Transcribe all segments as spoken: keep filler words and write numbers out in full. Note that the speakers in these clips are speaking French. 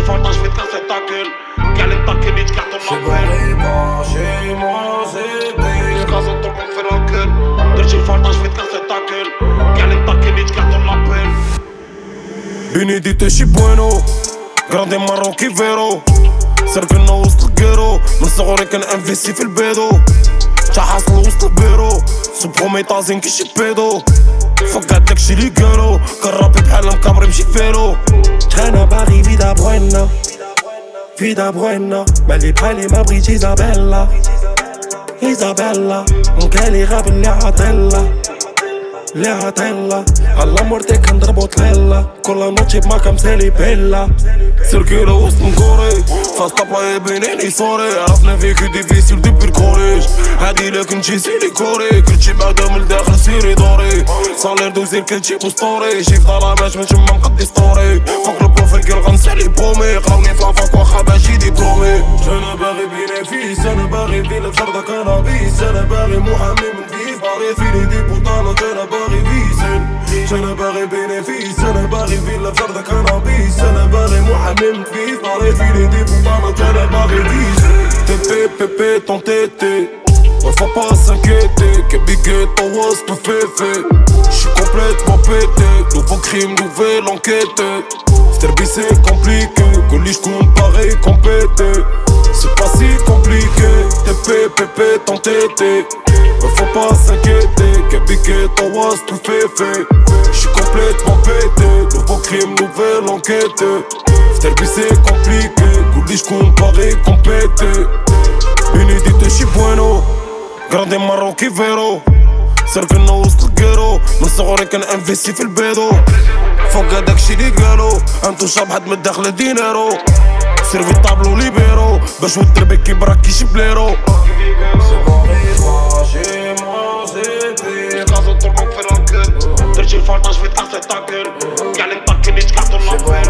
fantas, j'vais te casser ta gueule. Galère ta gueule, je garde ton appel. Chez moi, c'est pire. Jusqu'à ce ton monde fait la gueule. Dirty fantas, j'vais te casser ta gueule. Galère ta gueule, je garde ton appel. Benedito și bueno Grande Marocchi vero سرقنا وسط الجيرو من صغري كان انفيستي في البيدو تا حاصل وسط البيرو سبخومي طازين كي شي بيدو فك هاد داكشي لي قالو كان رابي بحال مكامري مشي فيرو انا باغي فيدا بغينا فيدا بغينا مالي بحالي ما بغيت إيزابيلا إيزابيلا نكالي غاب اللي عاطيلا اللي عاطيلا على مرتي كنضربو طليلا كل نوتشي بماكا مسالي بيلا سيركيلا وسط نكوري فاس طابا يبينيني صوري عرفنا فيك ديفيسيل ديبي الكوريج هادي لا كنتي سيلي كوري كلشي بعدا من الداخل سيري دوري صالير دوزير كنتي بوستوري شي في ظلامات من تما مقدي ستوري فوق البروفيل كي غنسالي برومي قراوني في لافاك واخا ماشي ديبلومي انا باغي بينافيس انا باغي فيلا فردة كنابيس انا باغي محامي من فيف باغي فيني دي بوطانة انا باغي فيسن انا باغي بينافيس انا باغي فيلا فردة كنابيس انا باغي محامي من فيف باغي فيني دي بوطانة انا باغي فيسن تي بي بي بي ton tété ouais faut pas s'inquiéter que big ton was tout fait fait j'suis complètement pété nouveau crime nouvelle enquête Sterbi c'est compliqué que l'ishkoun pareil compété c'est pas si compliqué T P P P ton tété ouais faut pas s'inquiéter que big ton was tout fait fait j'suis complètement pété nouveau crime nouvelle enquête Sterbi c'est compliqué que l'ishkoun pareil compété Benedito și bueno Grande Marocchi vero سرقنا وسط الجيرو من صغري كان انفيستي في البيدو فوق هداك الشي لي قالو انتو شبحت من الداخل دينارو سيرفي طابلو ليبيرو باش ودربي كي براكي شي بليرو Dirty fantas, j'vais te casser ta gueule. Galère ta gueule, je garde ton appel.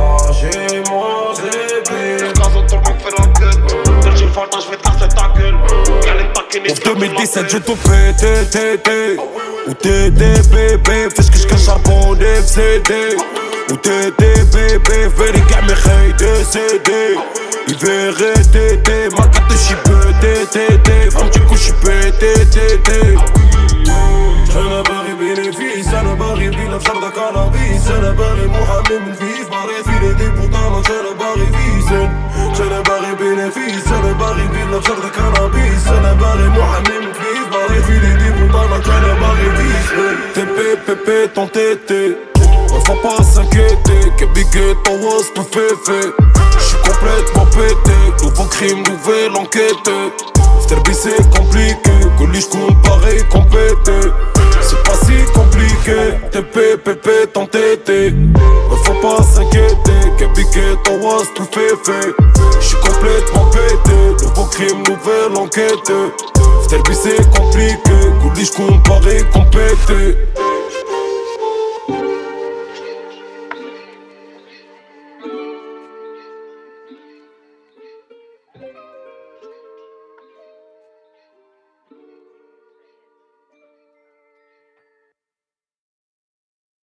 Jusqu'à ce ton monde fait la gueule. Dirty fantas, j'vais te casser ta gueule. Galère ta gueule, je garde ton appel. En deux mille dix-sept j'ai tout pété, tété Ou T D B B, فاش كش كنشربوني في سي دي و تي دي بي بي فيري كاع مي خاي دي سي دي الفيغي تي تي ما كطيش بي تي تي تي فهمتي كلشي بي تي تي تي انا باغي بينافيس انا باغي فيلا فردة كنابيس انا باغي محامي من فيف باغي فيني دي بوطانة انا باغي فيسن انا باغي بينافيس انا باغي فيلا فردة كنابيس انا باغي محامي من فيف باغي فيني دي بوطانة انا باغي فيسن تي بي بي بي ton tété ouais faut pas s'inquiéter que big ton was tout fait fait j'suis complètement pété nouveau crime nouvelle enquête Sterbi c'est compliqué que l'ishkoun pareil compété c'est pas si compliqué T P P P ton tété ouais faut pas s'inquiéter que big ton was tout fait fait j'suis complètement pété nouveau crime nouvelle enquête Sterbi c'est compliqué que l'ishkoun pareil compété